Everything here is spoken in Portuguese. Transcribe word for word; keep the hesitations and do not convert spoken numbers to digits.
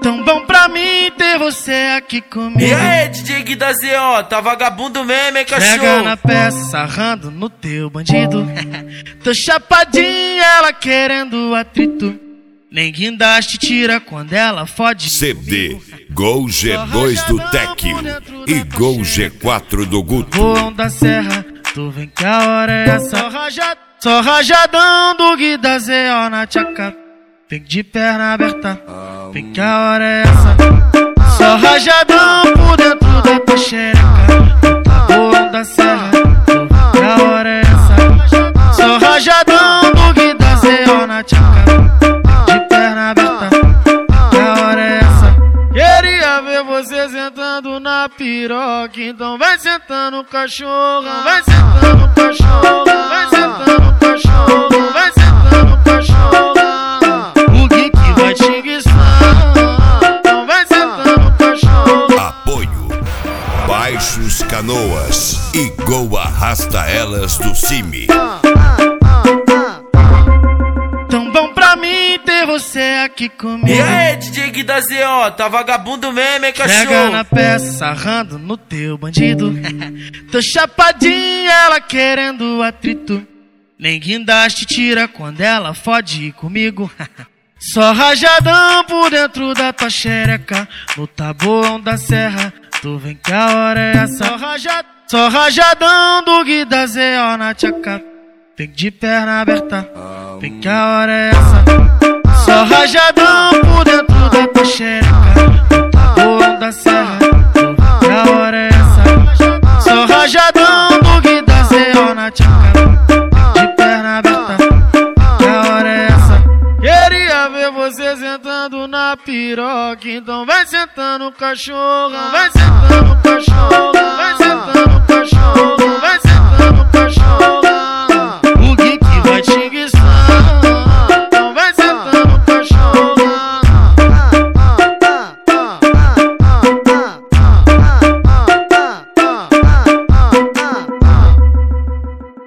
Tão bom pra mim ter você aqui comigo. E aí, D J Gui da Z O, tá vagabundo mesmo, hein, cachorro? Pega na peça, sarrando no teu bandido. Tô chapadinha, ela querendo atrito. Nem guindaste tira quando ela fode. C D Gol G dois do Tech e Gol G quatro do Guto. Voam da serra, tu vem que a hora é essa. Só, raja, só rajadão do Gui da Z O na tchaca. Vem de perna aberta, vem que a hora é essa. Só rajadão por dentro da tua xereca. Voam da serra, tu vem que a hora é essa. Só rajadão do Gui da Z O na tchaca. Você sentando na piroca, então vai sentando cachorro, vai sentando cachorro, vai sentando cachorro, vai sentando cachorro. O Gui que vai te enguiçar, então vai sentando cachorro. Apoio Baixos Canoas e Gol Arrasta Elas do Cime. Tão bom pra mim ter você aqui comigo. E aí, D J Gui da Z O, tá vagabundo mesmo, hein, cachorro? Pega na peça, sarrando no teu bandido. Tô chapadinha, ela querendo atrito. Nem guindaste tira quando ela fode comigo. Só rajadão por dentro da tua xereca. No tabuão da serra, tu vem que a hora é essa. Só, raja, só rajadão do Gui da Z O na tchaca. Vem de perna aberta, vem que a hora é essa. Só rajadão por dentro da tua xereca. No tabuão da serra, tu vem que a hora é essa. Só rajadão do Gui da Z O na tchaca. Vem de perna aberta, que a hora é essa. Queria ver você sentando na piroca, então vai sentando cachorro, vai sentando cachorro.